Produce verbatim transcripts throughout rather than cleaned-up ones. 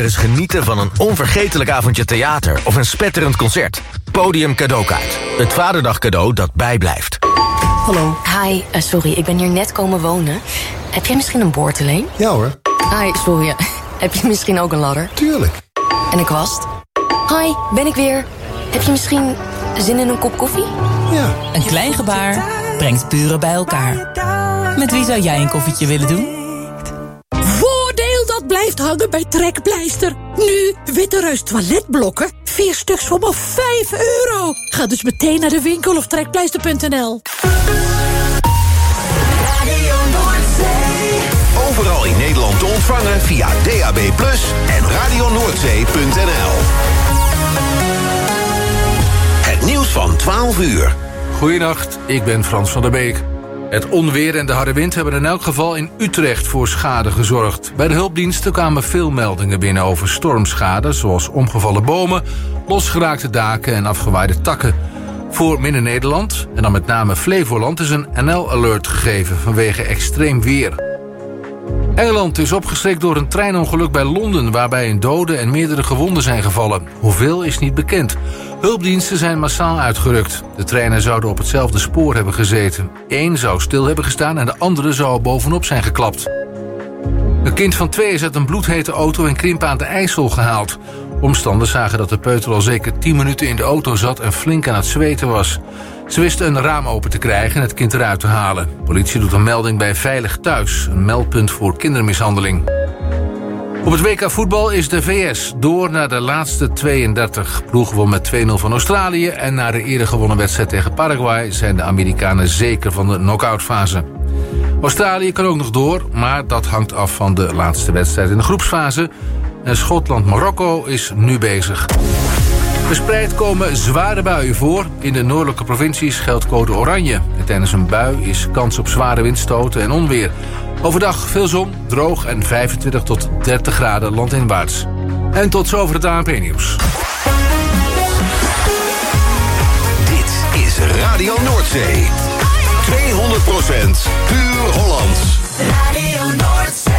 eens genieten van een onvergetelijk avondje theater of een spetterend concert? Podium Cadeaukaart. Het Vaderdag cadeau dat bijblijft. Hallo. Hi, uh, sorry, ik ben hier net komen wonen. Heb jij misschien een boord alleen? Ja hoor. Hi, sorry. Heb je misschien ook een ladder? Tuurlijk. En een kwast? Hi, ben ik weer. Heb je misschien zin in een kop koffie? Ja. Een klein gebaar brengt buren bij elkaar. Met wie zou jij een koffietje willen doen? Voordeel dat blijft hangen bij Trekpleister. Nu Witte Reus toiletblokken. Vier stuks voor maar vijf euro. Ga dus meteen naar de winkel of trekpleister punt n l. Overal in Nederland te ontvangen via D A B plus, en radio noordzee punt n l. Het nieuws van twaalf uur. Goedenacht, ik ben Frans van der Beek. Het onweer en de harde wind hebben in elk geval in Utrecht voor schade gezorgd. Bij de hulpdiensten kwamen veel meldingen binnen over stormschade, zoals omgevallen bomen, losgeraakte daken en afgewaaide takken. Voor Midden-Nederland, en dan met name Flevoland, is een N L-alert gegeven vanwege extreem weer. Engeland is opgeschrikt door een treinongeluk bij Londen, waarbij een dode en meerdere gewonden zijn gevallen. Hoeveel is niet bekend. Hulpdiensten zijn massaal uitgerukt. De treinen zouden op hetzelfde spoor hebben gezeten. Eén zou stil hebben gestaan en de andere zou er bovenop zijn geklapt. Een kind van twee is uit een bloedhete auto in Krimpen aan de IJssel gehaald. Omstanders zagen dat de peuter al zeker tien minuten in de auto zat en flink aan het zweten was. Ze wisten een raam open te krijgen en het kind eruit te halen. Politie doet een melding bij Veilig Thuis, een meldpunt voor kindermishandeling. Op het W K voetbal is de V S door naar de laatste tweeëndertig. Ploeg won met twee nul van Australië en na de eerder gewonnen wedstrijd tegen Paraguay zijn de Amerikanen zeker van de knock-outfase. Australië kan ook nog door, maar dat hangt af van de laatste wedstrijd in de groepsfase. En Schotland-Marokko is nu bezig. Verspreid komen zware buien voor. In de noordelijke provincies geldt code oranje. En tijdens een bui is kans op zware windstoten en onweer. Overdag veel zon, droog en vijfentwintig tot dertig graden landinwaarts. En tot zover het A N P-nieuws. Dit is Radio Noordzee. tweehonderd procent puur Hollands. Radio Noordzee.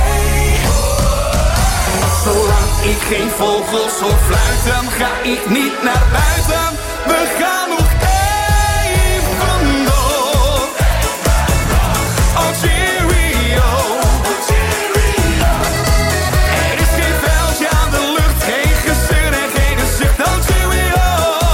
Zolang ik geen vogels hoor fluiten, ga ik niet naar buiten. We gaan nog even door. Oh cheerio. Er is geen veldje aan de lucht, geen gezeur en geen zucht. Oh cheerio.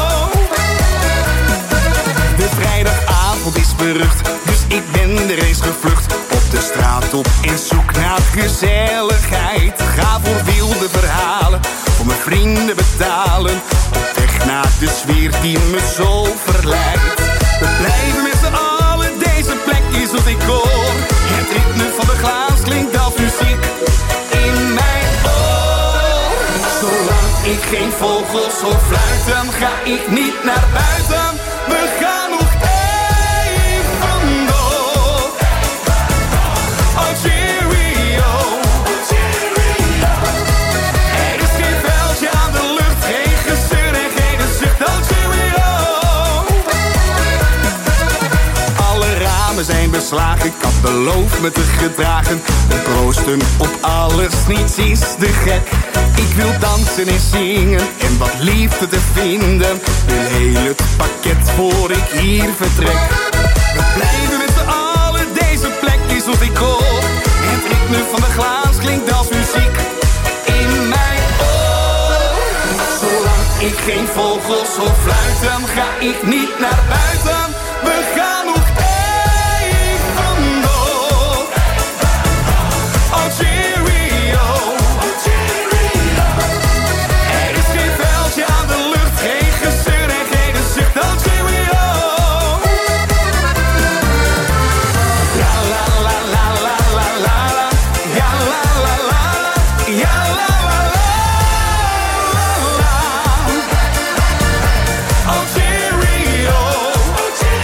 De vrijdagavond is berucht, dus ik ben de race gevlucht. Op de straat op en zoek naar gezelligheid. Ga voor wilde verhalen, voor mijn vrienden betalen. Op weg naar de sfeer die me zo verleidt. We blijven met z'n allen, deze plek is wat ik hoor. Het ritme van de glaas klinkt als muziek in mijn oor. Zolang ik geen vogels hoor fluiten, ga ik niet naar buiten. We gaan nog even door. Oh cheerio. Er is geen veldje aan de lucht, geen gezeur en geen zucht. Oh cheerio. Alle ramen zijn beslagen, ik had beloofd me te gedragen. We proosten op alles, niets is te gek. Ik wil dansen en zingen en wat liefde te vinden. Wil heel het pakket voor ik hier vertrek. We blijven met z'n allen, deze plek is wat ik hoor. Het ritme van de glaas klinkt als muziek in mijn oor. Zolang ik geen vogels hoor fluiten, ga ik niet naar buiten. We gaan nog even door. Oh cheerio. Er is geen veldje aan de lucht, geen gezeur en geen zucht. Oh cheerio. Ja la la la la la la. Ja la la la la. Ja la la la la. Oh cheerio.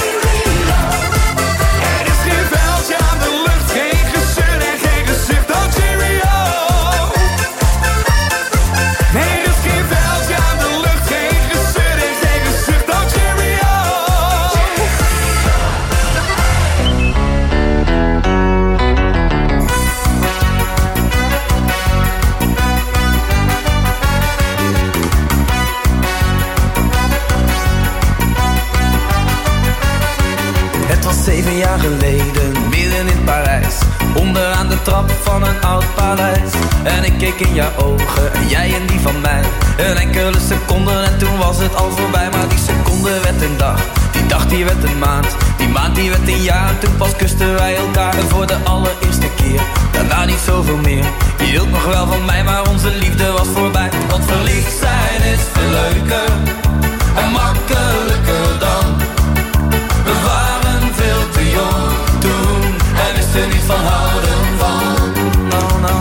de trap van een oud paleis. En ik keek in jouw ogen en jij in die van mij. Een enkele seconde en toen was het al voorbij. Maar die seconde werd een dag, die dag die werd een maand. Die maand die werd een jaar, toen pas kusten wij elkaar. En voor de allereerste keer, daarna niet zoveel meer. Je hield nog wel van mij, maar onze liefde was voorbij. Want verliefd zijn is veel leuker en makkelijker dan. We waren veel te jong toen en wisten niet van houden van. No, no.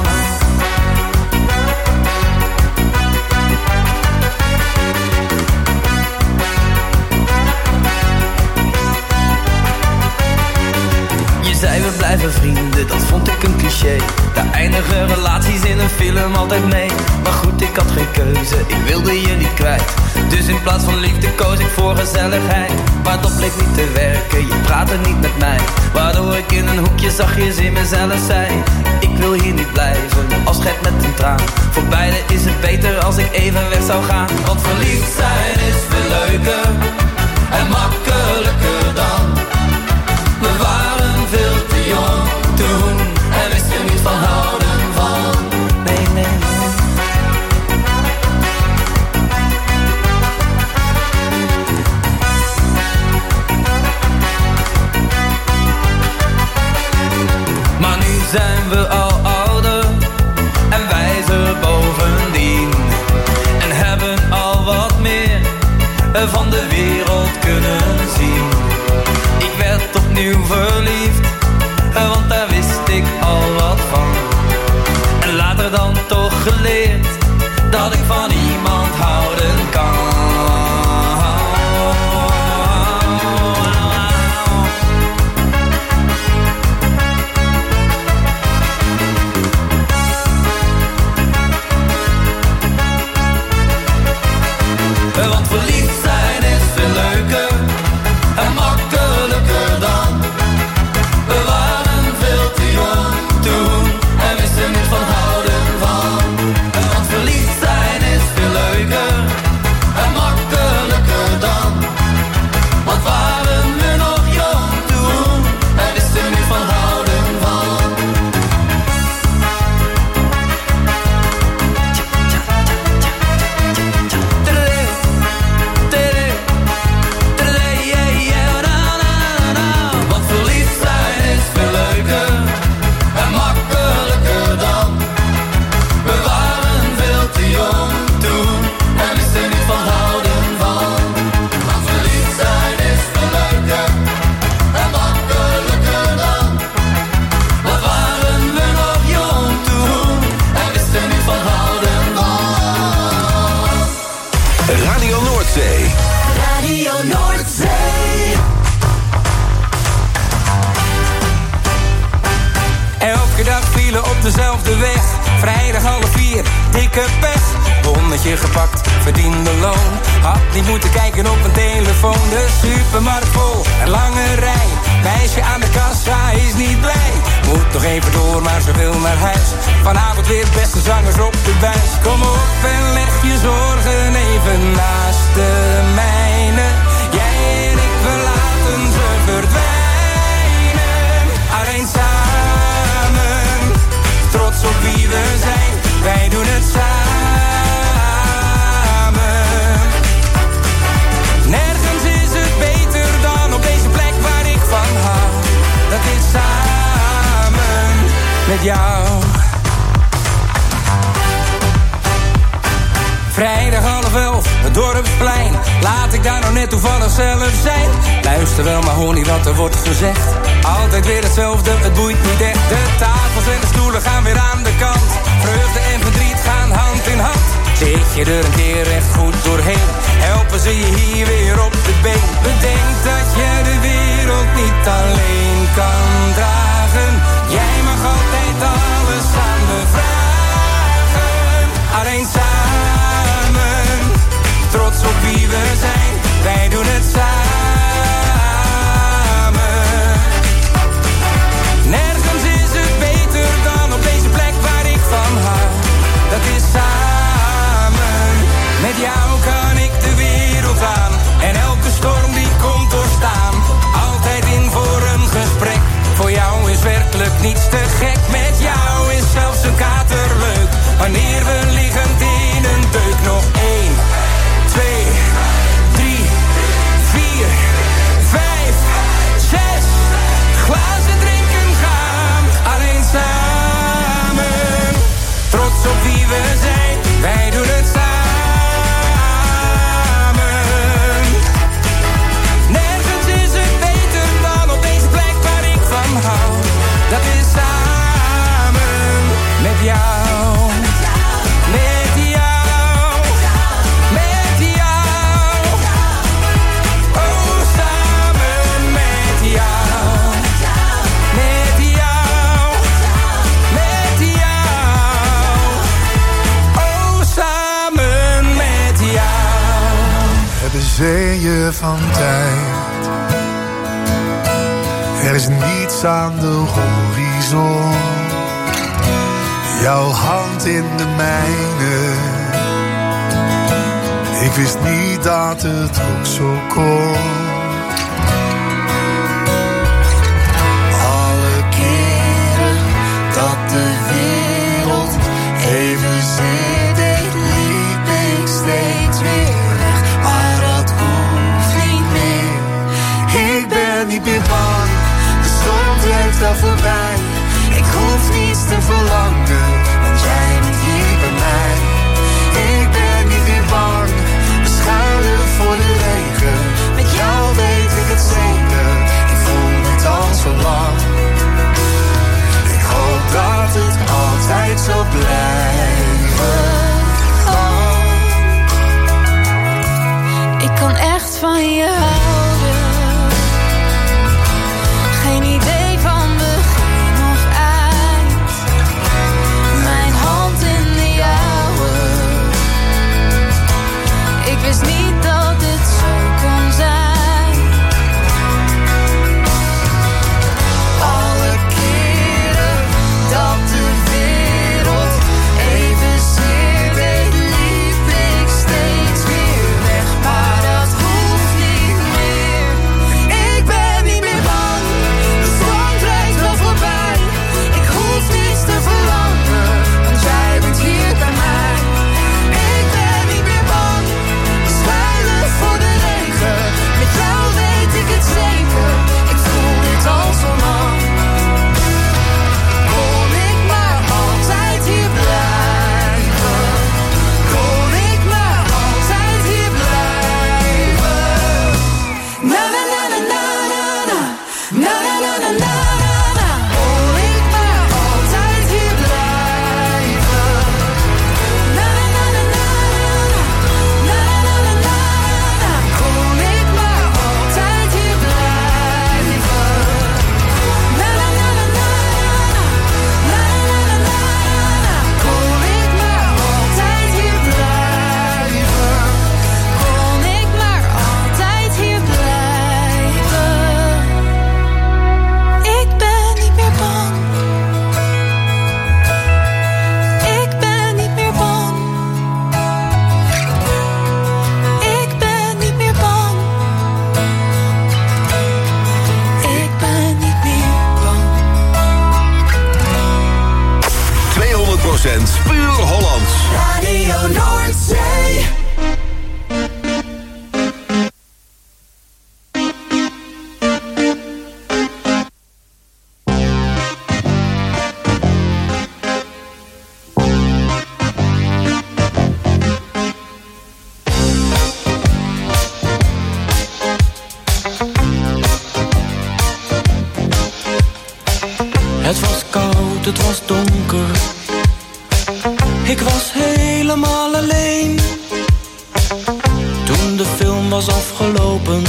Je zei we blijven vrienden, dat vond ik een cliché. Daar eindigen relaties in een film altijd mee. Maar goed, ik had geen keuze, ik wilde je niet kwijt. Dus in plaats van liefde koos ik voor gezelligheid. Maar dat bleek niet te werken, je praatte niet met mij. Waardoor ik in een hoekje zachtjes in mezelf zei: ik wil hier niet blijven, afscheid met een traan. Voor beiden is het beter als ik even weg zou gaan. Want verliefd zijn is veel leuker en makkelijker dan. We waren veel te jong toen en wisten niet van houden van. Nee, nee, nee. Maar nu zijn we al ouder en wijzer bovendien. En hebben al wat meer van de wereld kunnen zien. Ik werd opnieuw verliefd, want daar wist ik al wat van. En later dan toch geleerd dat ik van iemand houden kan. Want verliefd zijn is veel leuker en makkelijker dan. We waren veel te jong toen en wisten niet van houden van. Want verliefd zijn is veel leuker en makkelijker dan. Want waren we nog jong toen en wisten niet van houden van. Want verliefd zijn is veel leuker en makkelijker dan. We waren veel te jong toen en wisten niet van houden van. Want verliefd zijn is veel leuker en makkelijker dan. Wat waren we nog jong toen en wisten niet van houden van. Radio Noordzee. Radio Noordzee. Elke dag vielen op dezelfde weg. Vrijdag half vier, dikke pech. Bonnetje gepakt, verdiende loon. Had niet moeten kijken op een telefoon. De supermarkt vol, een lange rij. Meisje aan de kassa is niet blij. Moet nog even door, maar ze wil naar huis. Vanavond weer beste zangers op de buis. Kom op en leg je zorgen even naast de mijne. Jij en ik, we laten ze verdwijnen. Alleen samen, trots op wie we zijn. Wij doen het samen. Nergens is het beter dan op deze plek waar ik van hou. Dat is samen met jou. Vrijdag half elf, het dorpsplein. Laat ik daar nou net toevallig zelf zijn. Luister wel, maar hoor niet wat er wordt gezegd. Altijd weer hetzelfde, het boeit niet echt. De tafels en de stoelen gaan weer aan de kant. Vreugde en verdriet gaan hand in hand. Zit je er een keer echt goed doorheen, helpen ze je hier weer op de been. Bedenk dat je de wereld niet alleen kan dragen. Jij mag altijd alles aan me vragen. Alleen samen, trots op wie we zijn. Wij doen het samen. Nergens is het beter dan op deze plek waar ik van hou. Dat is samen. Met jou kan ik de wereld aan. En elke storm die komt doorstaan. Altijd in voor een gesprek. Voor jou is werkelijk niets te gek. Met jou zeeën van tijd. Er is niets aan de horizon. Jouw hand in de mijne. Ik wist niet dat het ook zo kon. Alle keren dat de wereld evenzeer deed, liep ik steeds weer weg. Maar dat hoeft niet meer. Ik ben niet meer bang. De storm trekt al voorbij. Ik hoef niets te verlangen, want jij bent hier bij mij. Ik ben niet meer bang. We schuilen voor de regen. Met jou weet ik het zeker. Ik voel het al zo lang. Ik hoop dat het altijd zo blijven. Oh. Ik kan echt van je houden. Geen idee van begin of eind. Mijn hand in de jouwe. Ik wist niet dat het zo kon zijn. Alle keren dat de wereld evenzeer deed, liep ik steeds weer weg. Maar dat hoeft niet meer. Ik ben niet meer bang. De storm drijft wel voorbij. Ik hoef niets te verlangen, want jij bent hier bij mij. Ik ben niet meer bang. We schuilen voor de regen. Met jou weet ik het zeker. Ik voel dit al zo lang. Kon ik maar altijd hier blijven. Kon ik maar altijd hier blijven. Na na na na na na. Na na na na na na. Kon ik maar altijd hier blijven. Na na na na na na. Na na na na na. Kon ik maar altijd hier blijven. Na na na na na. Na na na na na. Kon ik maar altijd hier blijven. Kon ik maar altijd hier blijven. Ik ben niet meer bang. Ik ben niet meer bang. Ik ben niet meer bang. Ik ben niet meer bang. tweehonderd procent puur Hollands. Radio Noordzee. Het was koud, het was donker. Ik was helemaal alleen. Toen de film was afgelopen,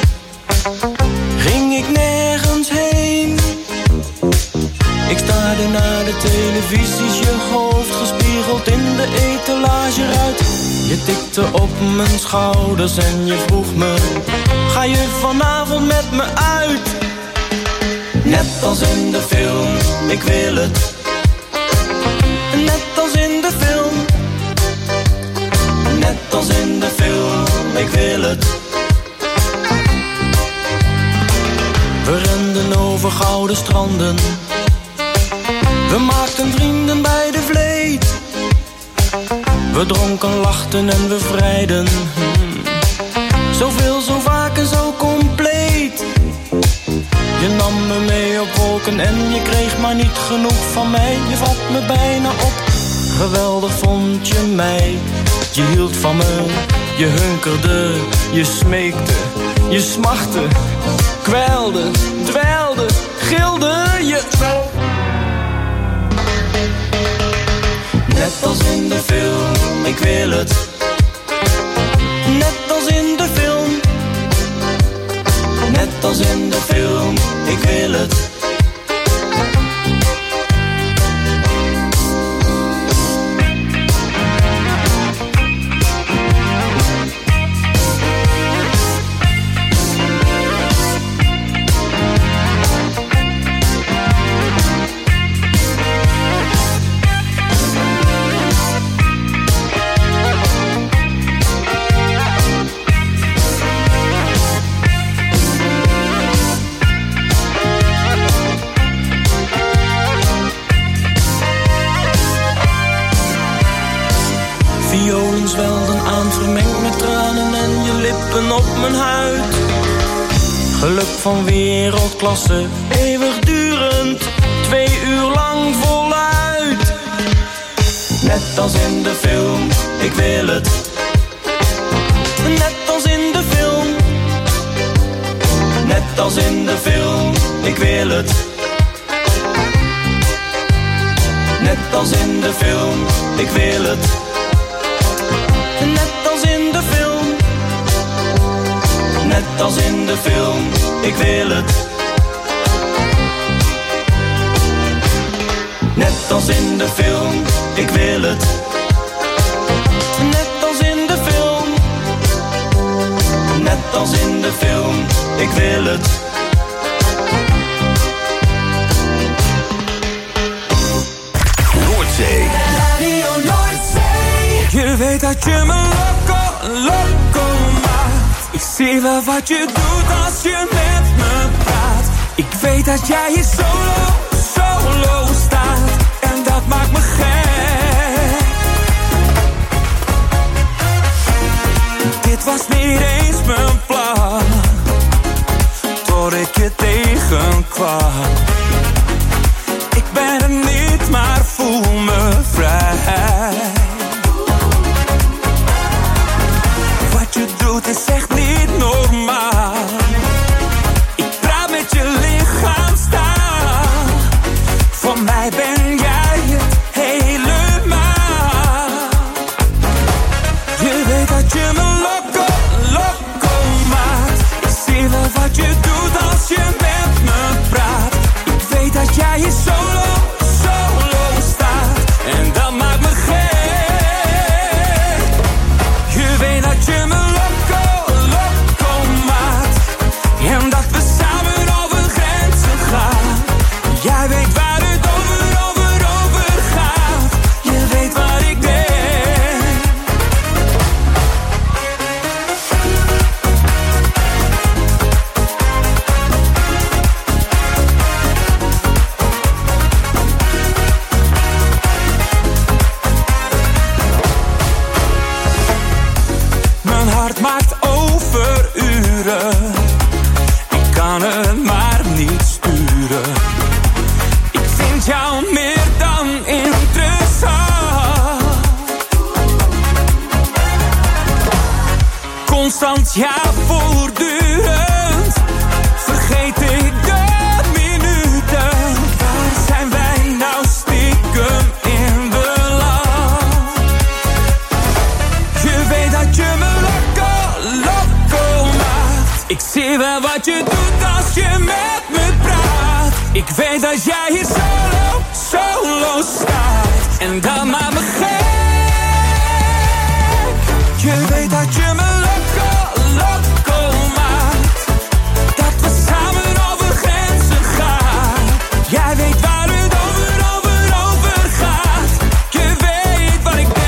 ging ik nergens heen. Ik staarde naar de televisies, je hoofd gespiegeld in de etalageruit. Je tikte op mijn schouders en je vroeg me: ga je vanavond met me uit? Net als in de film, ik wil het. Net als in de film. Net als in de film, ik wil het. We renden over gouden stranden. We maakten vrienden bij de vleet. We dronken, lachten en we vrijden. Hmm. Zoveel, zo vaak en zo compleet. Je nam me mee op wolken en je kreeg maar niet genoeg van mij. Je vat me bijna op, geweldig vond je mij. Je hield van me, je hunkerde, je smeekte, je smachtte, kwelde, dweilde, gilde je. Net als in de film, ik wil het. Net als in de film. Net als in de film, ik wil het. Violen zwelden aan, vermengd met tranen en je lippen op mijn huid. Geluk van wereldklasse, eeuwigdurend, twee uur lang voluit. Net als in de film, ik wil het. Net als in de film. Net als in de film, ik wil het. Net als in de film, ik wil het. Net als in de film. Net als in de film, ik wil het. Net als in de film, ik wil het. Net als in de film. Net als in de film, ik wil het. Noordzee. Radio Noordzee. Je weet dat je me loco, loco maakt. Ik zie wel wat je doet als je met me praat. Ik weet dat jij hier solo, solo staat. En dat maakt me gek. Dit was niet eens mijn plan, tot ik je tegenkwam. Ik ben er niet, maar voel me vrij. Wat je doet is echt niet normaal. Ik praat met je lichaam staan. Voor mij ben jij het helemaal. Je weet dat je me loco, loco maakt. Ik zie wel wat je doet als je met me praat. Ik weet dat jij hier solo, solo staat. En dat maakt me gek. Je weet dat je me loco, loco maakt. En dat we samen over grenzen gaan. Jij weet waar het over, over, over gaat. Je weet wat ik denk. Mijn hart maakt overuren. Ik kan het maar niet sturen. Ik vind jou meer dan interessant. Constant, ja, voortdurend. Vergeet ik de minuten. Waar zijn wij nou stiekem in beland? Je weet dat je me loco, loco maakt. Ik zie wel wat je doet als je met me praat. Ik weet dat jij hier solo, solo staat. En dat maakt me gek. Je weet dat je me loco, loco maakt. Dat we samen over grenzen gaan. Jij weet waar het over, over, over gaat. Je weet wat ik denk.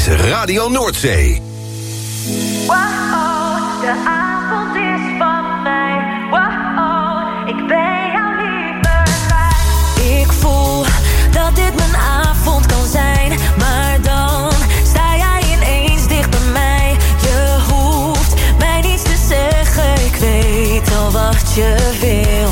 is Radio Noordzee. Wow, de avond is van mij. Wow, ik ben jou liever kwijt. Ik voel dat dit mijn avond kan zijn, maar dan sta jij ineens dicht bij mij. Je hoeft mij niets te zeggen, ik weet al wat je wil.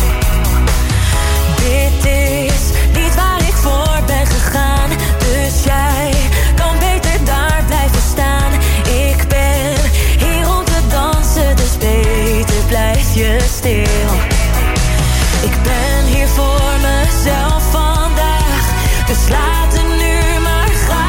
Dit is niet waar ik voor ben gegaan, dus jij kan beter daar blijven staan. Ik ben hier om te dansen, dus beter blijf je stil. Ik ben hier voor mezelf vandaag, dus laat het nu maar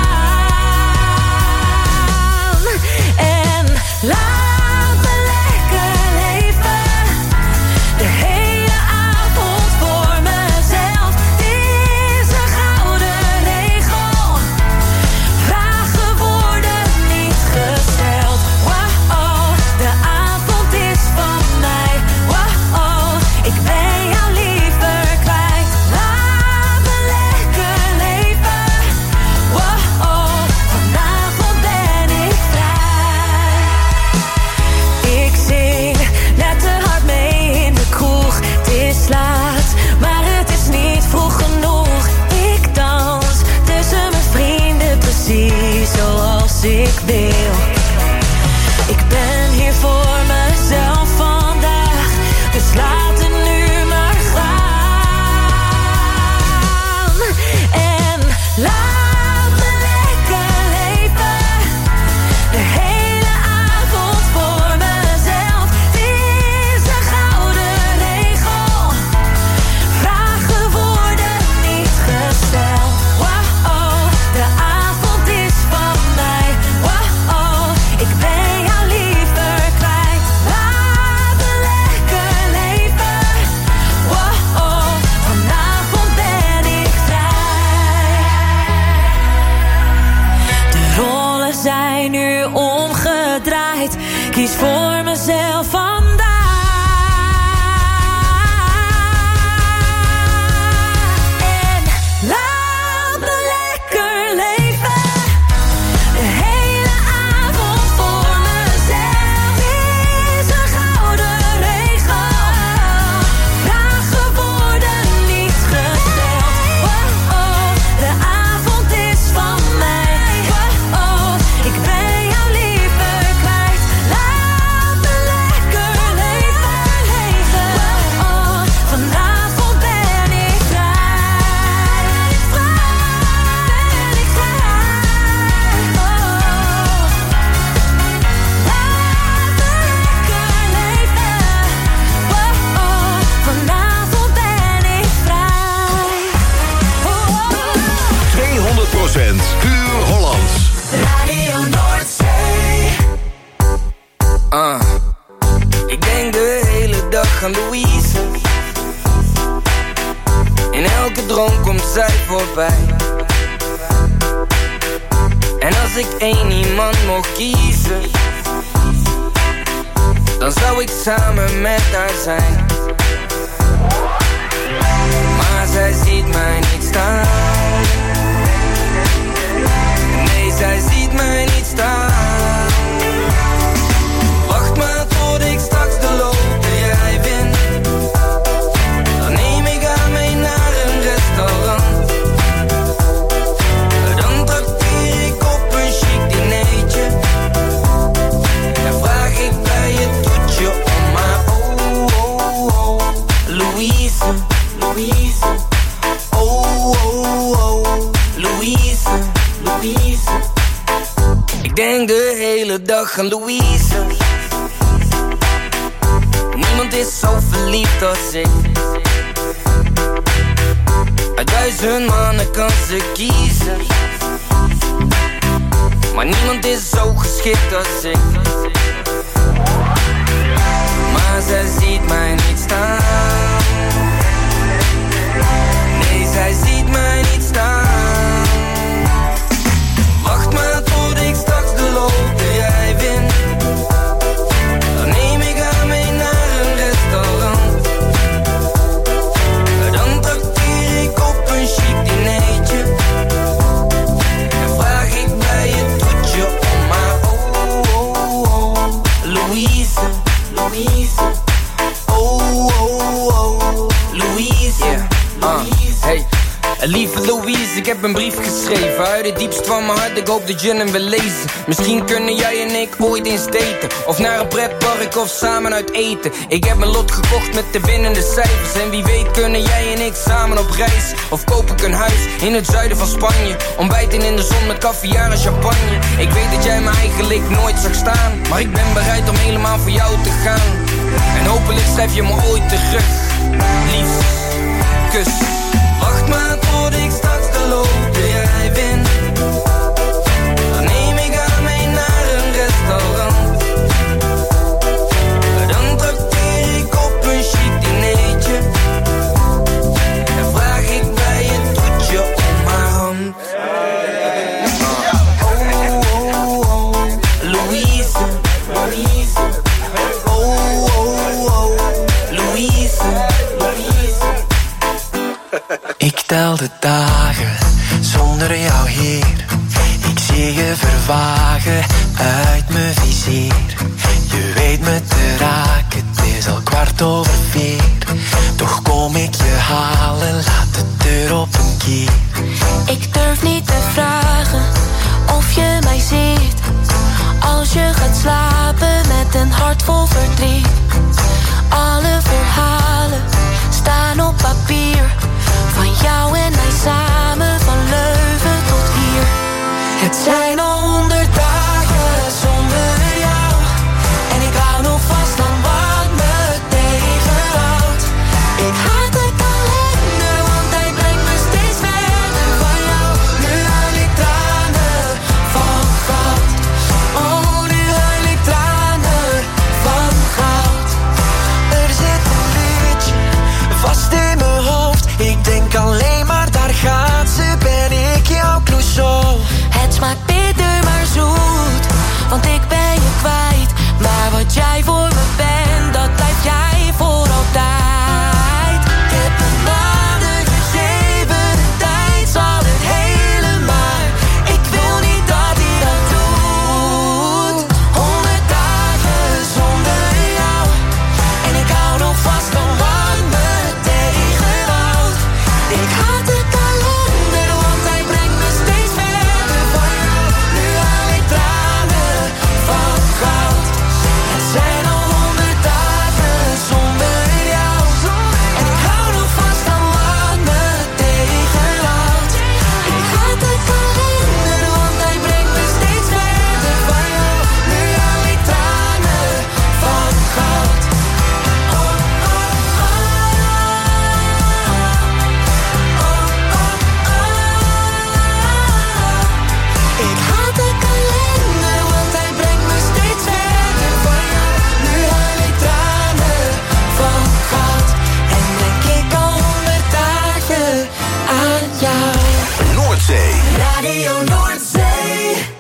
gaan. En laat me lekker leven, de hele avond voor mezelf. Het is een gouden regel, vragen worden niet gesteld. Wow, de avond is van mij. Wow, ik ben jou liever kwijt. Laat me lekker leven. Wow, vanavond ben ik vrij. Ik zing net te hard mee in de kroeg. Het is laat, maar het is niet vroeg genoeg. Ik dans tussen mijn vrienden precies zoals ik wil. Ik ben hier voor mezelf vandaag, dus laat het nu maar gaan. En laat me lekker leven, de hele avond voor mezelf. Het is een gouden regel, vragen worden niet gesteld. Wow, de avond is van mij. Wow, ik ben jou liever kwijt. Laat me lekker leven. Wow, vanavond ben ik vrij. De rollen zijn nu omgedraaid. Kies voor mezelf vandaag. En laat me lekker leven, de hele avond voor mezelf. Is een gouden regel, vragen worden niet gesteld. Wow, de avond is van mij. Wow, ik ben jou liever kwijt. Laat me lekker leven, leven. Wow, vanavond ben ik vrij. Ben ik vrij. Oh, laat me lekker leven. Wow, vanavond ben ik vrij. tweehonderd procent puur Hollands. Radio Noordzee. Uh, ik denk de hele dag aan Louise. In elke droom komt zij voorbij. En als ik één iemand mocht kiezen, dan zou ik samen met haar zijn. Maar zij ziet mij niet staan. Nee, zij ziet mij niet staan. Wacht maar tot ik straks de loterij win. Dan neem ik haar mee naar een restaurant. Dan trakteer ik op een chic dinertje. Dan vraag ik bij het toetje om maar oh, oh, oh. Louise, Louise. Oh, oh, oh. Louise, Louise. Ik denk de hele dag aan Louise. Niemand is zo verliefd als ik. Uit duizend mannen kan ze kiezen. Maar niemand is zo geschikt als ik. Maar zij ziet mij niet staan. Nee, zij ziet mij niet staan. Wacht maar tot ik straks de loterij win. Dan neem ik haar mee naar een restaurant. Dan trakteer ik op een chic dinertje. En vraag ik bij het Lieve Louise, ik heb een brief geschreven uit het diepst van mijn hart, ik hoop dat je hem wil lezen. Misschien kunnen jij en ik ooit eens daten, of naar een pretpark of samen uit eten. Ik heb mijn lot gekocht met de winnende cijfers, en wie weet kunnen jij en ik samen op reis. Of koop ik een huis in het zuiden van Spanje, ontbijten in de zon met caviar en champagne. Ik weet dat jij me eigenlijk nooit zag staan, maar ik ben bereid om helemaal voor jou te gaan. En hopelijk schrijf je me ooit terug. Liefst, kus. Wacht maar tot ik straks de loterij win. Dan neem ik haar mee naar een restaurant. Dan trakteer ik op een chic dinertje. En vraag ik bij een toetje om haar hand. Oh, oh, oh, Louise, Louise. Oh, oh, oh, Louise, Louise. Ik tel de dagen zonder jou hier. Ik zie je vervagen uit mijn vizier. Je weet me te raken, het is al kwart over vier. Toch kom ik je halen, laat de deur op een kier. Ik durf niet te vragen of je mij ziet. Als je gaat slapen met een hart vol verdriet. Alle verhalen staan op papier. Van jou en mij samen, van Leuven tot hier. Het zijn al honderd dagen zonder jou. En ik hou nog vast aan wat me tegenhoudt. Ik haat de kalender, want hij brengt me steeds verder van jou. Nu huil ik tranen van goud. Oh, nu huil ik tranen van goud. Er zit een liedje vast in mijn hoofd. Ik denk alleen maar, daar gaat ze, ben ik jouw Clouseau. Het smaakt bitter maar zoet, want ik ben je kwijt. Maar wat jij voor me bent, dat blijf jij voor altijd. Ik heb een nader gegeven, de tijd zal het hele maar. Ik wil niet dat hij dat doet. Honderd dagen zonder jou. En ik hou nog vast aan wat me tegenhoudt. Ik haat de kalender, want hij brengt me steeds verder van jou. Nu haal ik tranen van goud. Het zijn al honderd dagen zonder jou. En ik hou nog vast aan wat me tegenhoudt. Ik haat de kalender, want hij brengt me steeds verder van jou. Nu haal ik tranen van goud. Oh, oh, oh. Ik haat de kalender, want hij brengt me steeds verder van jou. Nu haal ik tranen van goud. En denk ik al honderd dagen aan jou. Noordzee. Radio Noordzee.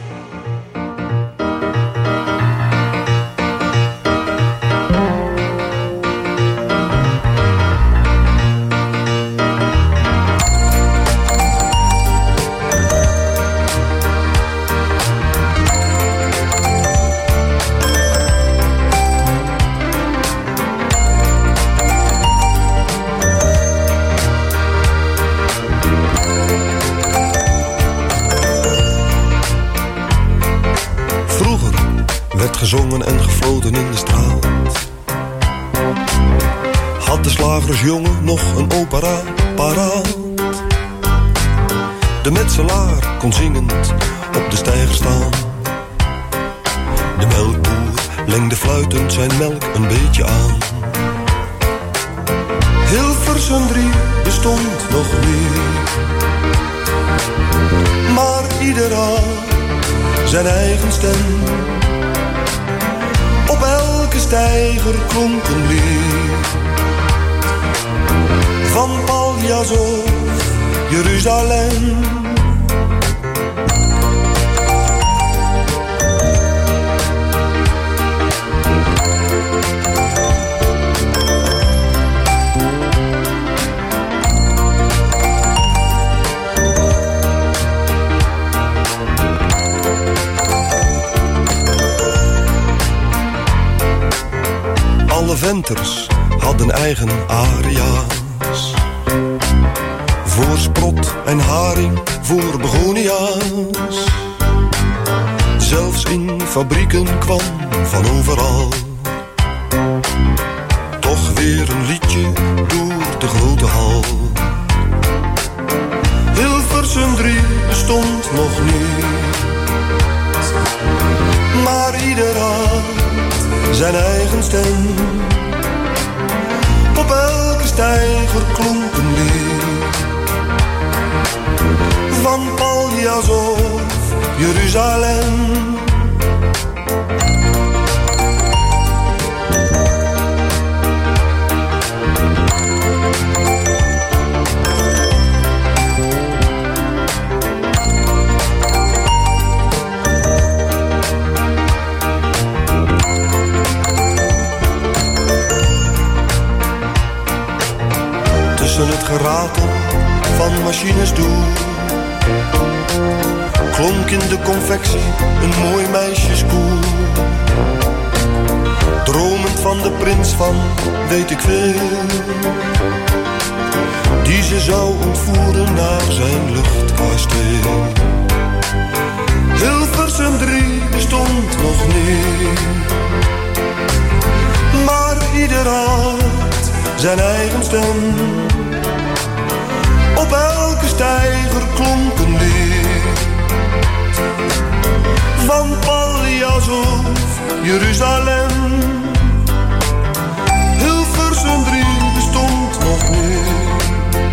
Vroeger werd gezongen en gefloten in de straat. Had de slagersjongen nog een opera paraat. De metselaar kon zingend op de steiger staan. De melkboer lengde fluitend zijn melk een beetje aan. Hilversum drie bestond nog niet, maar ieder had zijn eigen stem. Op elke steiger klonk een lied. Van Paljas of Jeruzalem. Alle venters hadden eigen aria's. voor sprot en haring, voor begonia's. Zelfs in fabrieken kwam van overal toch weer een liedje door de grote hal. Hilversum drie bestond nog niet, maar ieder had zijn eigen stem. Op elke steiger klonk een lied, van Paljas of Jeruzalem. Tussen het geratel van machines door klonk in de confectie een mooi meisjeskoor. Dromend van de prins van weet ik veel, die ze zou ontvoeren naar zijn luchtkasteel. Hilversum drie bestond nog niet, maar ieder had zijn eigen stem. Op elke steiger klonk een lied, van Paljas of Jeruzalem. Hilversum drie bestond nog niet,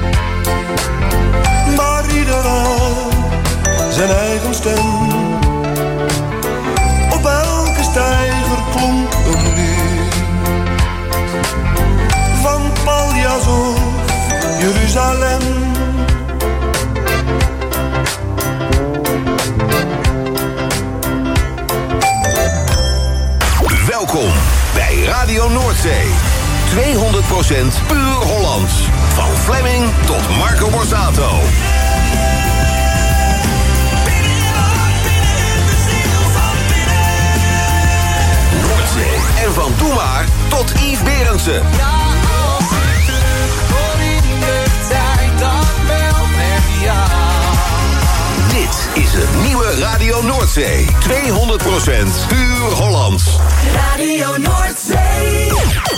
maar ieder had zijn eigen stem. Op elke steiger klonk een lied, van Paljas of Jeruzalem. Welkom bij Radio Noordzee. tweehonderd procent puur Hollands. Van Fleming tot Marco Borsato. Noordzee. En van Doe Maar tot Yves Berendsen. Dit is het nieuwe Radio Noordzee. tweehonderd procent puur Hollands. Radio Noordzee.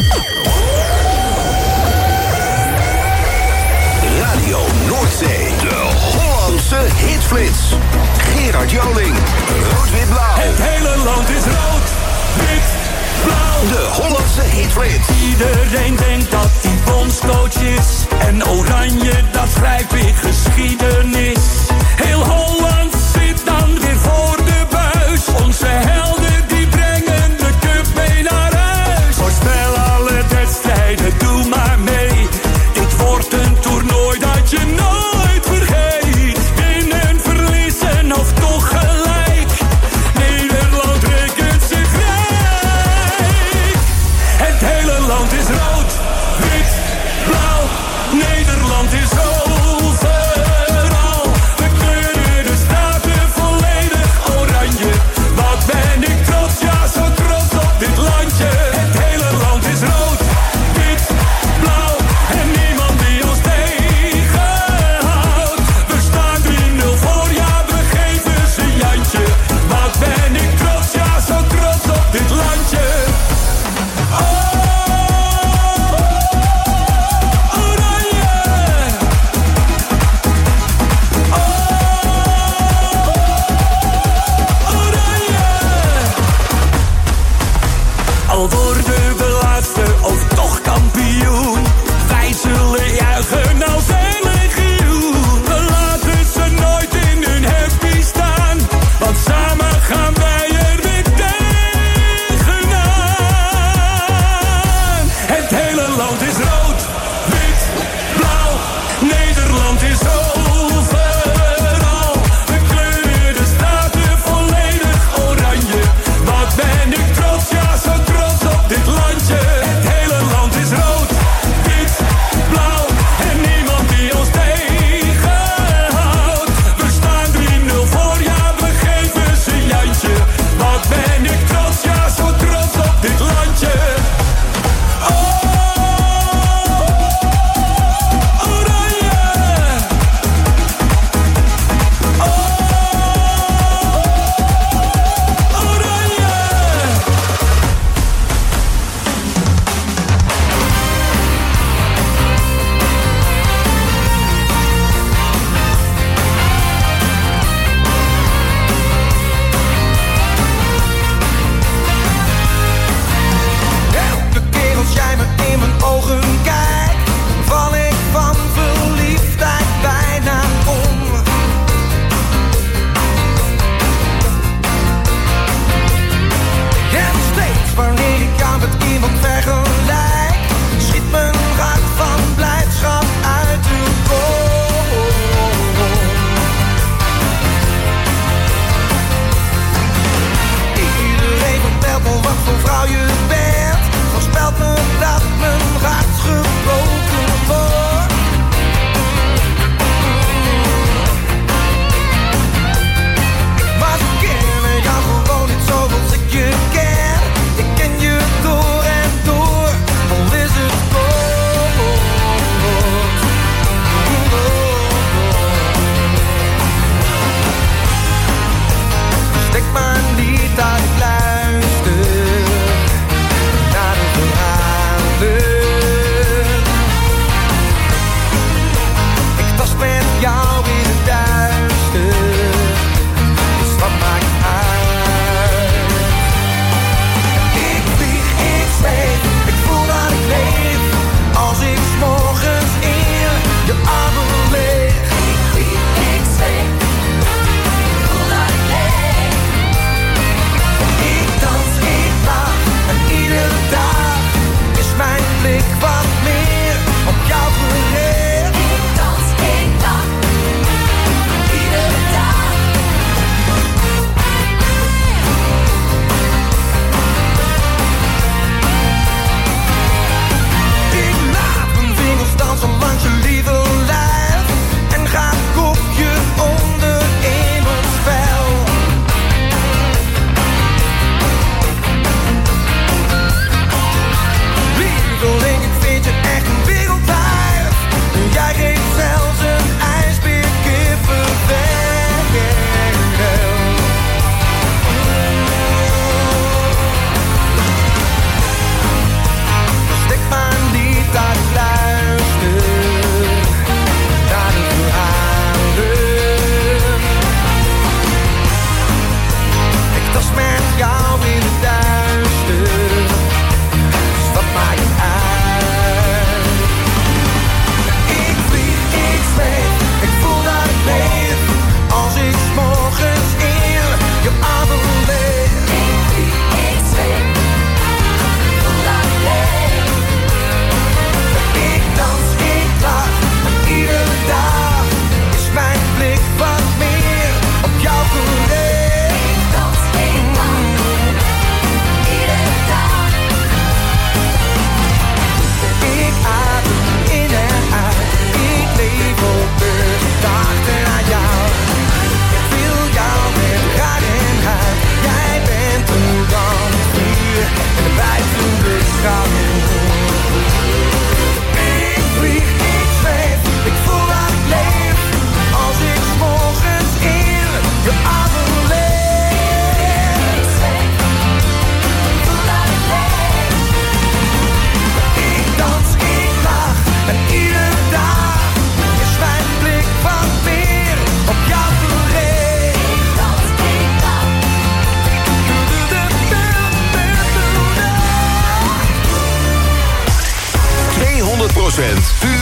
Radio Noordzee. De Hollandse hitflits. Gerard Joling. Rood-wit-blauw. Het hele land is rood, wit, blauw. De Hollandse hitflits. Iedereen denkt dat hij bondscoach is. En oranje, dat schrijf ik geschiedenis. Heel Holland zit dan weer voor de buis. Onze helden die brengen de cup mee naar huis. Voorspel alle wedstrijden, doe maar mee. Dit wordt een toernooi dat je nooit vergeet. Winnen, verliezen of toch gelijk. Nederland rekent zich rijk. Het hele land is rood, wit, blauw. Nederland is overal. We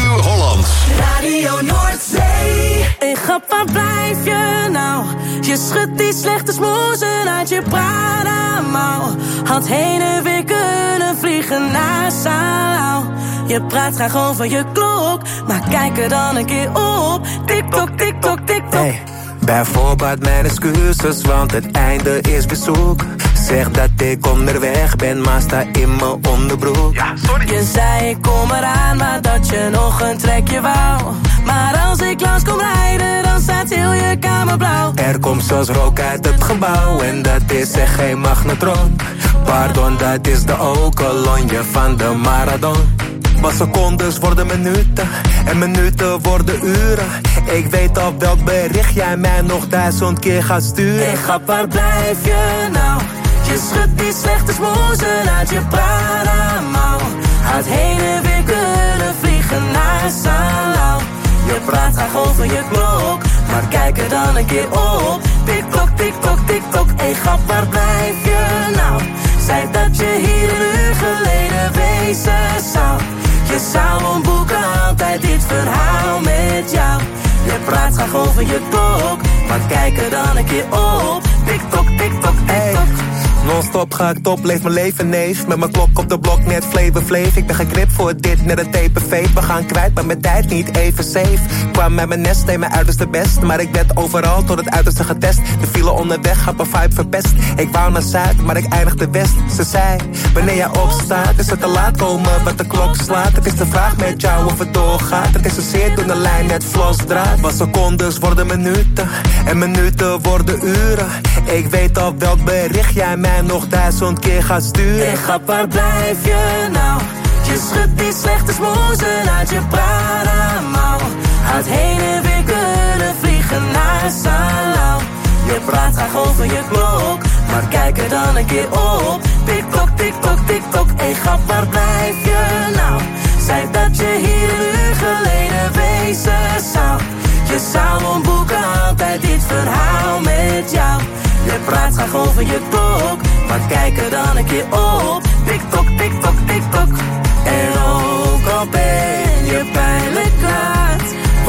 Puur Hollands. Radio Noordzee. Hey grap, waar blijf je nou? Je schudt die slechte smoezen uit je Prada-mouw. Had heen en weer kunnen vliegen naar Salau. Je praat graag over je klok, maar kijk er dan een keer op. Tik-tok, tik-tok, tik-tok. Hey, bijvoorbeeld mijn excuses, want het einde is bezoek. Zeg dat ik onderweg ben, maar sta in mijn onderbroek. Ja, sorry. Je zei ik kom eraan, maar dat je nog een trekje wou. Maar als ik langs kom rijden, dan staat heel je kamer blauw. Er komt zelfs rook uit het gebouw en dat is echt geen magnetron. Pardon, dat is de okelonje van de marathon. Maar secondes worden minuten en minuten worden uren. Ik weet op welk bericht jij mij nog duizend keer gaat sturen. Hey grap, waar blijf je nou? Je schudt die slechte smoezen uit je Prada-mouw. Had heen en weer kunnen vliegen naar Salau. Je praat graag over je klok, maar kijk er dan een keer op. Tik-tok, tik-tok, tik-tok. Hey grap, waar blijf je nou? Zei dat je hier een uur geleden wezen zou. Je zou een boek altijd dit verhaal met jou. Je praat graag over je klok, maar kijk er dan een keer op. Tik-tok, tik-tok, tik-tok. Non-stop ga ik top, leef mijn leven neef. Met mijn klok op de blok, net flavor fleef. Ik ben geknipt voor dit, net een tape-fade. We gaan kwijt, maar mijn tijd niet even safe. Kwam met mijn nest, deed mijn uiterste best. Maar ik werd overal tot het uiterste getest. De file onderweg, had mijn vibe verpest. Ik wou naar zuid, maar ik eindigde west. Ze zei, wanneer jij opstaat, is het te laat komen wat de klok slaat. Het is de vraag met jou of het doorgaat. Het is een zeer door de lijn, net vlosdraad. Maar secondes worden minuten en minuten worden uren. Ik weet op welk bericht jij mij nog duizend keer gaat sturen. Hey grap, waar blijf je nou? Je schudt die slechte smoezen uit je Prada-mouw. Had heen en weer kunnen vliegen naar Salau. Je praat graag over je klok, maar kijk er dan een keer op. Tik-tok, tik-tok, tik-tok. Hey grap, waar blijf je nou? Zei dat je hier een uur geleden wezen zou. Je zou een boek altijd dit verhaal met jou. Je praat graag over je klok, maar kijk er dan een keer op. Tik-tok, tik-tok, tik-tok. En ook al ben je pijnlijk laat,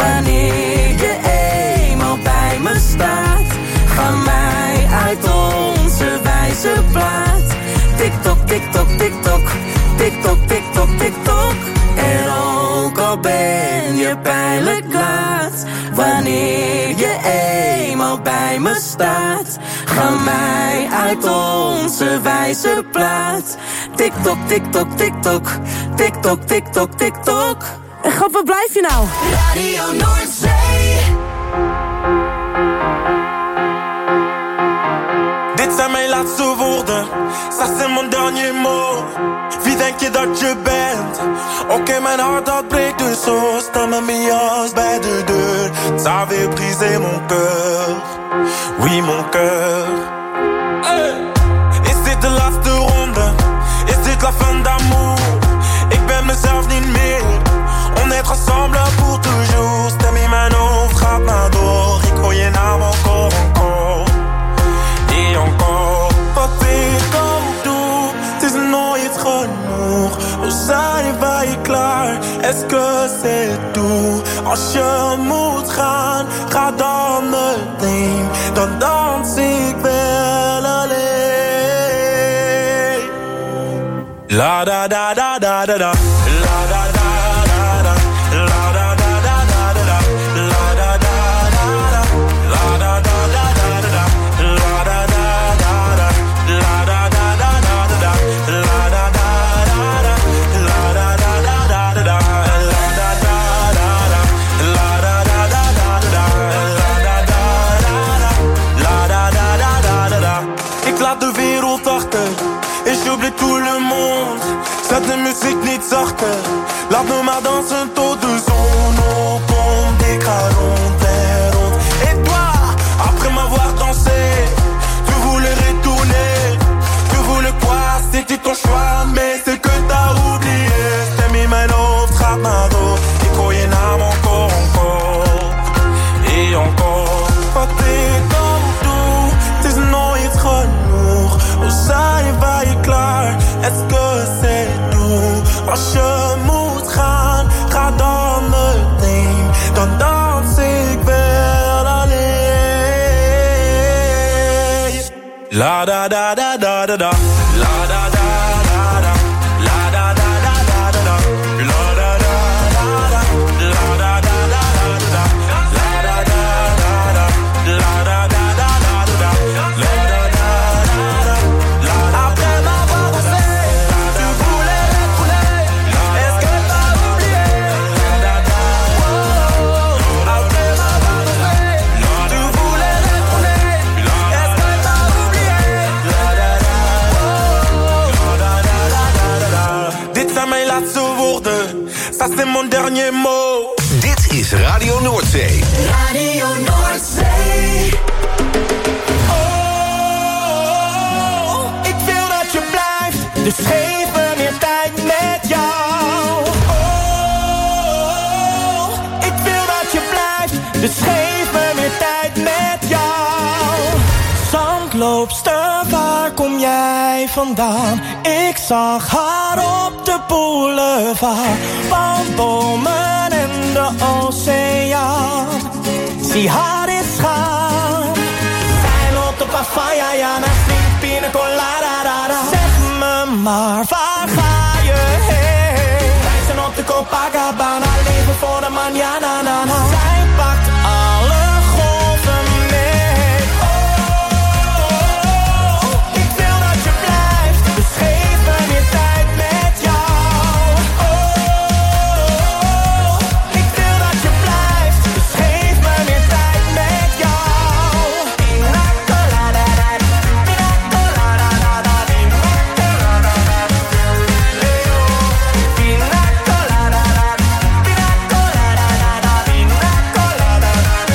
wanneer je eenmaal bij me staat, ga mij uit onze wijze plaat. Tik-tok, tik-tok, tik-tok. Tik-tok, tik-tok, tik-tok. En ook al ben je pijnlijk laat, wanneer je eenmaal bij me staat, ga mij uit onze wijze plaat. Tik-tok, tik-tok, tik-tok. Tik-tok, tik-tok, tik-tok. En grap, waar blijf je nou? Radio Noordzee. Dit zijn mijn laatste woorden, ça c'est mon dernier mot. Wie denk je dat je bent? Oké, okay, mijn hart dat breekt dus zo. Sta met mijn jas bij de deur. Ça avait brisé mon cœur. Oui, mon cœur. Hey. Is dit de laatste ronde? Is dit la fin d'amour? Ik ben mezelf niet meer. On est ensemble pour toujours. Stem in mijn hoofd gaat maar door. Ik hoor je naam encore, encore. Et encore. Wat ik ook doe, het is nooit genoeg. We zijn wij klaar, est-ce que c'est tout? Als je moet gaan, ga dan meteen. Dan dans ik wel alleen. La da da da da da da. La da da da da. La da da da da da da. La da da da da. La da da da da da. La da da da da. La da da da da da. La da da da da. La da da da da da. La da da da da. La da da da da da. La da da da da. La da da da da da. Ik laat de wereld achter. Et j'oublie tout le monde. Zet de muziek niet zachter. Laat me maar dansen tot de zon opkomt. Ik ga rond en rond. Et toi, après m'avoir dansé, tu voulais retourner. Tu voulais quoi? C'était ton choix, mais c'est que t'as oublié. Stem in mijn hoofd gaat maar door. Ik hoor je naam encore, encore. Et encore. Wat ik ook doe, het is nooit genoeg. We zijn wij klaar, est-ce que c'est tout? Als je moet gaan, ga dan La da da da da da da. La da da da da. La da da da da da da. La da da da da. La da da da da da. La da da da da. La da da da da da. La da da da da. Après m'avoir fait, tu voulais refouler. Est-ce que t'as oublié? La da da. Après m'avoir fait, tu voulais refouler. Est-ce que t'as oublié? La da da. Dit zijn mijn laatste woorden. Ça c'est mon dernier mot. Dit is Radio Noordzee. Radio Noordzee. Oh, ik wil dat je blijft, dus geef me meer tijd met jou. Oh, ik wil dat je blijft, dus geef me meer tijd met jou. Zandloopster, waar kom jij vandaan? Ik zag haar op de boulevard, palmbomen en de oceaan. Zie haar eens gaan. Zij loopt op Afaya, ja, naar stinkt pina colada. Zeg me maar, waar ga je heen? Wij zijn op de Copacabana, leven voor de manana, na, na. Zij pakt alle golven mee. Oh, ik wil dat je blijft, dus geef me meer tijd met jou. Oh, ik wil dat je blijft, dus geef me meer tijd met jou. Pina colada, pina colada, pina colada, pina colada, pina colada, pina colada.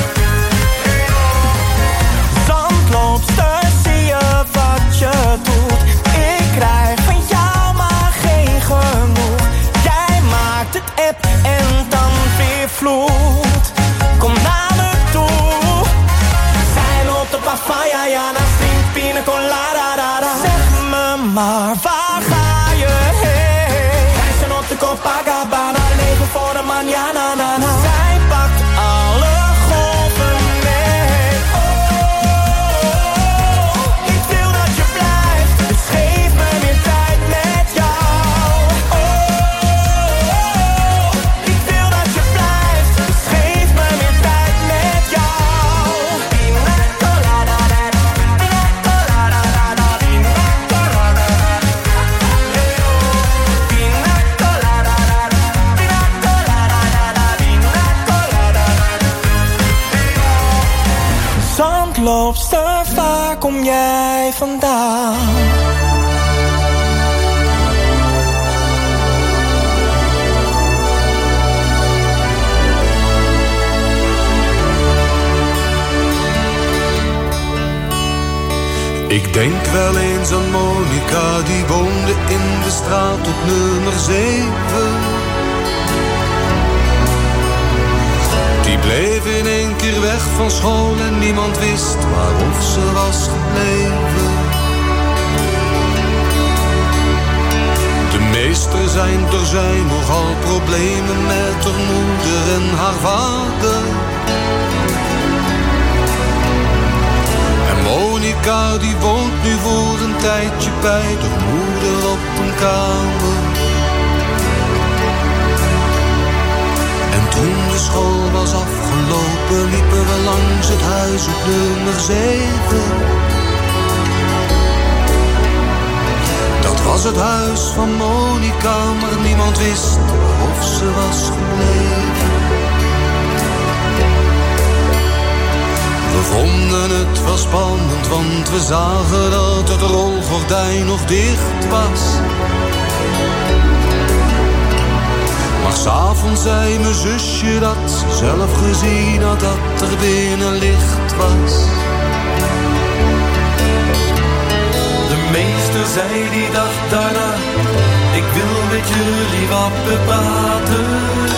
Zandloopster, zie je wat je doet? Ik krijg van jou maar geen genoeg. Jij maakt het app en dan weer vloed. Kom naar me toe. Zij loopt op Afaya, ja, naar stinkt pina colada. Zeg me maar, waar ga je heen? Wij zijn op de Copacabana, leven voor de manana, na, na. Zij pakt alle golven mee. Oh, ik wil dat je blijft, dus geef me meer tijd met jou. Oh, ik wil dat je blijft, dus geef me meer tijd met jou. Pina colada, pina colada, pina colada. Pina colada, pina colada, pina colada. Zandloopster, waar kom jij vandaan? Ik denk wel eens aan Monica, die woonde in de straat op nummer zeven. Die bleef in één keer weg van school en niemand wist waarof ze was gebleven. De meester zijn, er zijn nogal problemen met haar moeder en haar vader. En Monica die woont nu voor een tijdje bij haar moeder op een kamer. En toen de school was afgelopen, liepen we langs het huis op nummer zeven. Dat was het huis van Monica, maar niemand wist of ze was gebleven. We vonden het wel spannend, want we zagen dat het rolgordijn nog dicht was. Maar 's avonds zei mijn zusje dat ze zelf gezien had dat er binnen licht was. De meester zei die dag daarna, ik wil met jullie wat bepraten.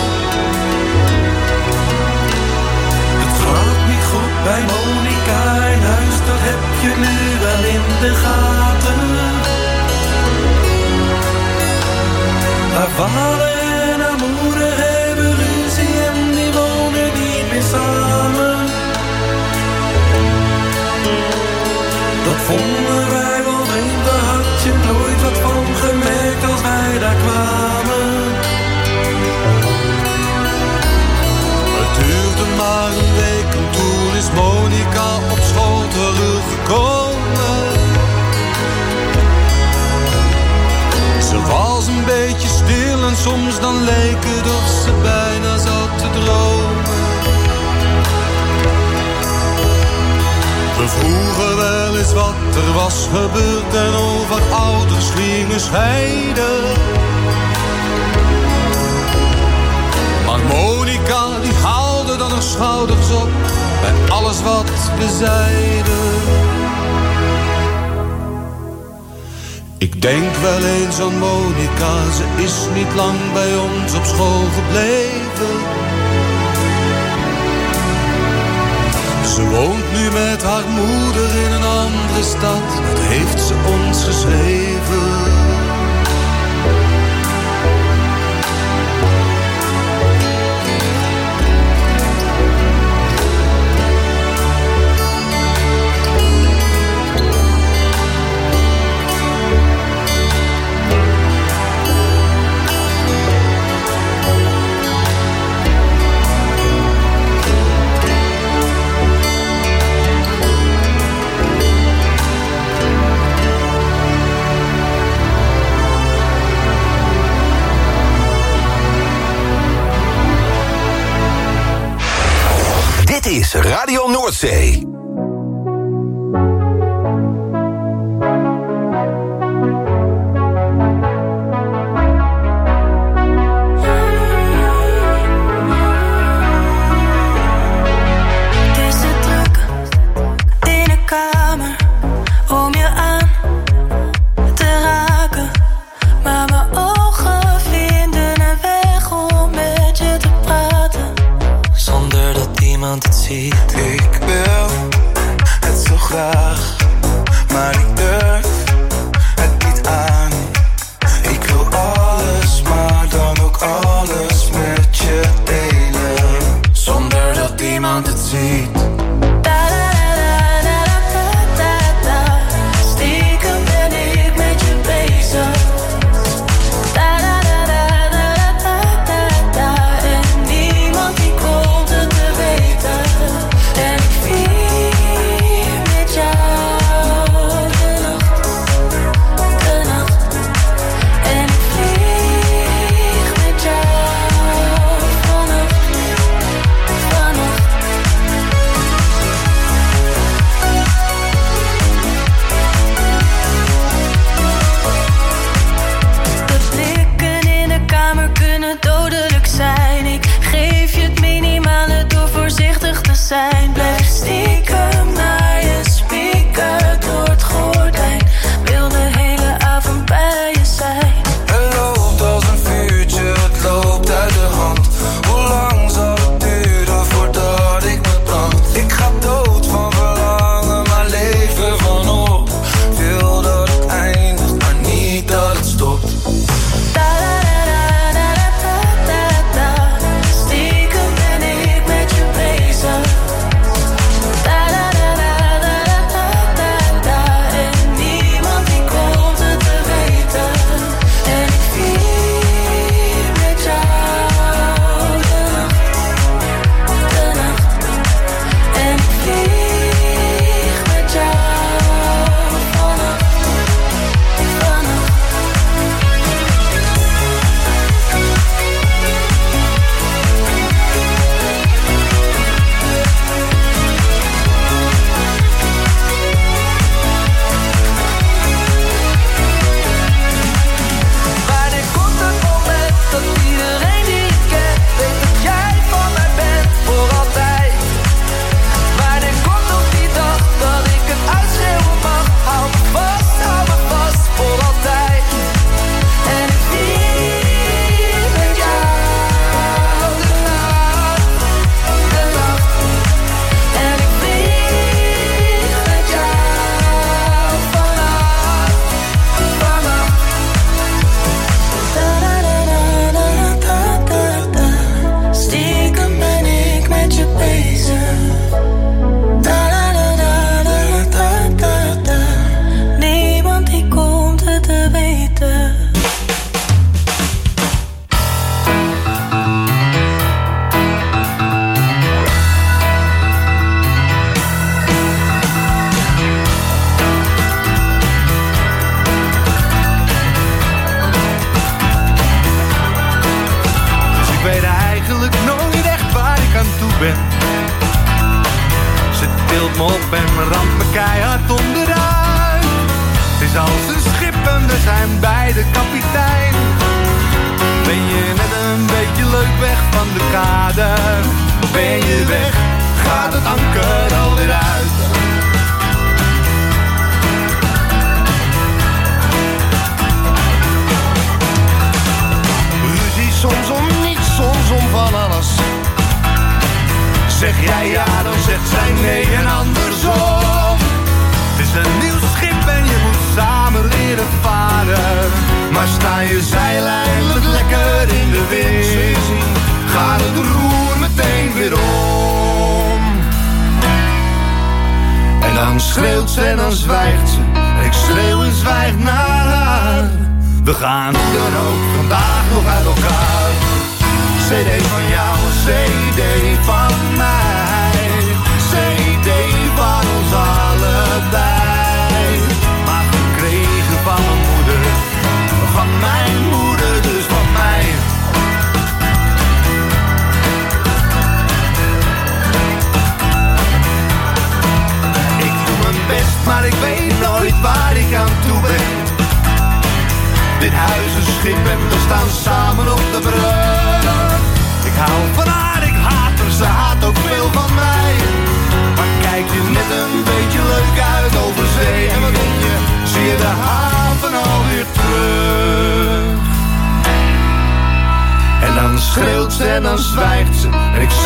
Het gaat niet goed bij Monica in huis, dat heb je nu wel in de gaten. Haar vader en haar moeder hebben ruzie en die wonen niet meer samen. Dat vonden maar een week en toen is Monica op school teruggekomen. Ze was een beetje stil en soms dan leek het of ze bijna zat te dromen. We vroegen wel eens wat er was gebeurd en over ouders gingen scheiden. Maar Monica die haalde dan haar schouders op bij alles wat we zeiden. Ik denk wel eens aan Monica, ze is niet lang bij ons op school gebleven. Ze woont nu met haar moeder in een andere stad, dat heeft ze ons geschreven. Dit is Radio Noordzee. Ik wil het zo graag, maar ik durf het niet aan. Ik wil alles, maar dan ook alles met je delen, zonder dat iemand het ziet. Stiekem ben ik met je bezig. Zijn. Blijf stiekem naar je speaker door het gordijn. Wil de hele avond bij je zijn. Het loopt als een vuurtje, het loopt uit de hand. Hoe lang zal het duren voordat ik me brand? Ik ga dood van verlangen, maar leven vanop. Wil dat het eindigt, maar niet dat het stopt. Stiekem ben ik met je bezig. me op en ramt me keihard onderuit. Het is als een schip en we zijn beide kapitein. Ben je net een beetje leuk weg van de kade? Ben je weg, gaat het anker alweer uit. Ruzie soms om niets, soms om van alles. Zeg jij ja, dan zegt zij nee en andersom. Het is een nieuw schip en je moet samen leren varen. Maar sta je zeil eindelijk lekker in de wind, gaat het roer meteen weer om. En dan schreeuwt ze en dan zwijgt ze. En ik schreeuw en zwijg naar haar. We gaan dan ook vandaag nog uit elkaar. C D van jou, C D van mij. C D van ons allebei. Maar gekregen van mijn moeder. Van mijn moeder, dus van mij. Ik doe mijn best, maar ik weet nooit waar ik aan toe ben. Dit huis is schip en we staan samen op de brug. Ik hou van haar, ik haat haar, ze haat ook veel van mij. Maar kijk je net een beetje leuk uit over zee. En wat denk je, zie je de haven alweer terug. En dan schreeuwt ze en dan zwijgt ze. En ik